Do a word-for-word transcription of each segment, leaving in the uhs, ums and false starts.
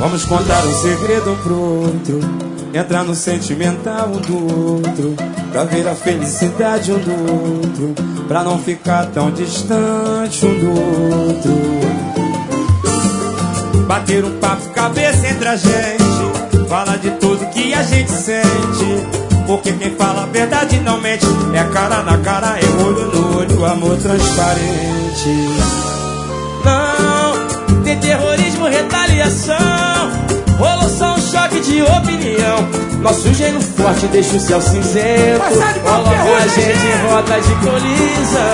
Vamos contar um segredo um pro outro, entrar no sentimental um do outro, pra ver a felicidade um do outro, pra não ficar tão distante um do outro. Bater um papo cabeça entre a gente, fala de tudo que a gente sente, porque quem fala a verdade não mente. É cara na cara, é olho no olho, amor transparente. Não tem terrorismo, retaliação, rolou só um choque de opinião. Nosso gênio forte deixa o céu cinzento, colocou a gente em rota de colisão.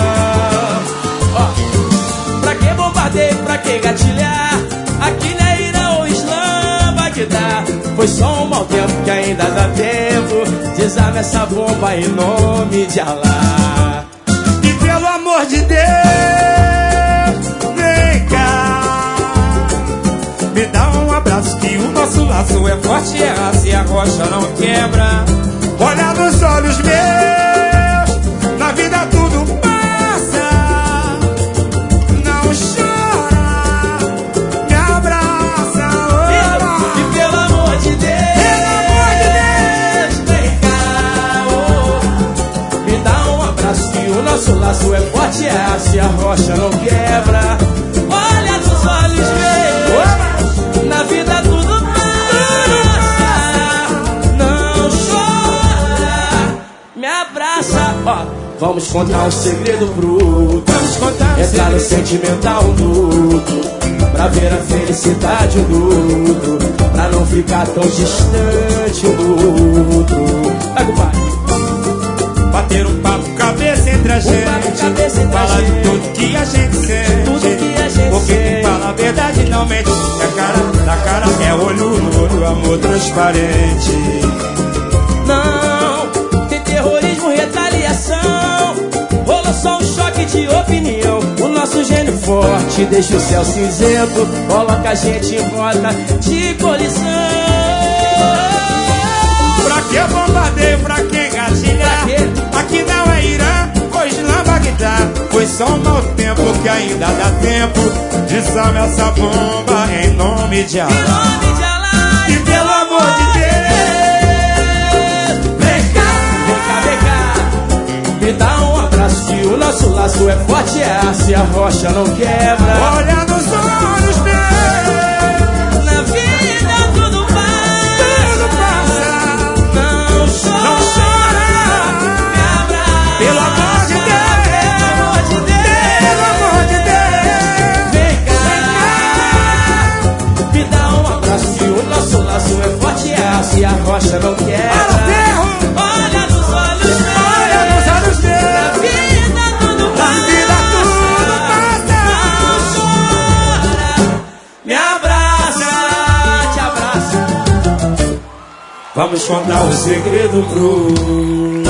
Ó, pra que bombardeio, pra que gatilhar? Aqui não é Irã ou Islã, Bagdá. Foi só um mau tempo que ainda dá tempo. Desarma essa bomba em nome de Alá. E pelo amor de Deus, vem cá, me dá um abraço que o nosso laço é forte, é raça e a rocha não quebra. Olha nos olhos meus, na vida tudo passa. Não chora, me abraça, oh. E, e pelo amor de Deus, pelo amor de Deus, vem cá, oh. Me dá um abraço que o nosso laço é forte, é raça e a rocha não quebra. Olha nos olhos meus, na vida tudo passa. Não chora, me abraça, ó. Vamos contar um segredo pro outro, vamos contar um entrar no sentimental um do outro, pra ver a felicidade um do outro, pra não ficar tão distante um do outro. Vai, compadre. Bater um papo cabeça entre a gente, um falar de tudo que a gente sente, tudo que a gente porque sente. Quem fala a verdade não mente. É cara na cara, é olho no olho, amor transparente. Não tem terrorismo, retaliação, rolou só um choque de opinião. O nosso gênio forte deixa o céu cinzento, coloca a gente em rota de colisão. Pra que bombardeio, pra que gatilhar? Aqui não é Irã ou Islã, Bagdá. Foi só um mau tempo que ainda dá tempo. Desarme essa bomba em nome de Alá. Em nome de Alá. E pelo amor de Deus, vem cá, vem cá, vem cá, me dá um abraço que o nosso laço é forte, é aço e a rocha não quebra. Olha nos olhos meus, na vida tudo passa, tudo passa. Não chora, não chora, me abraça. Pelo amor de Deus, pelo amor de Deus, pelo amor de Deus, vem cá, me dá um abraço que o nosso laço é forte, é aço e a rocha não quebra. Olha nos olhos meus, olha nos olhos meus, na vida tudo passa, na vida tudo passa. Não chora, me abraça, te abraça. Vamos contar um segredo pro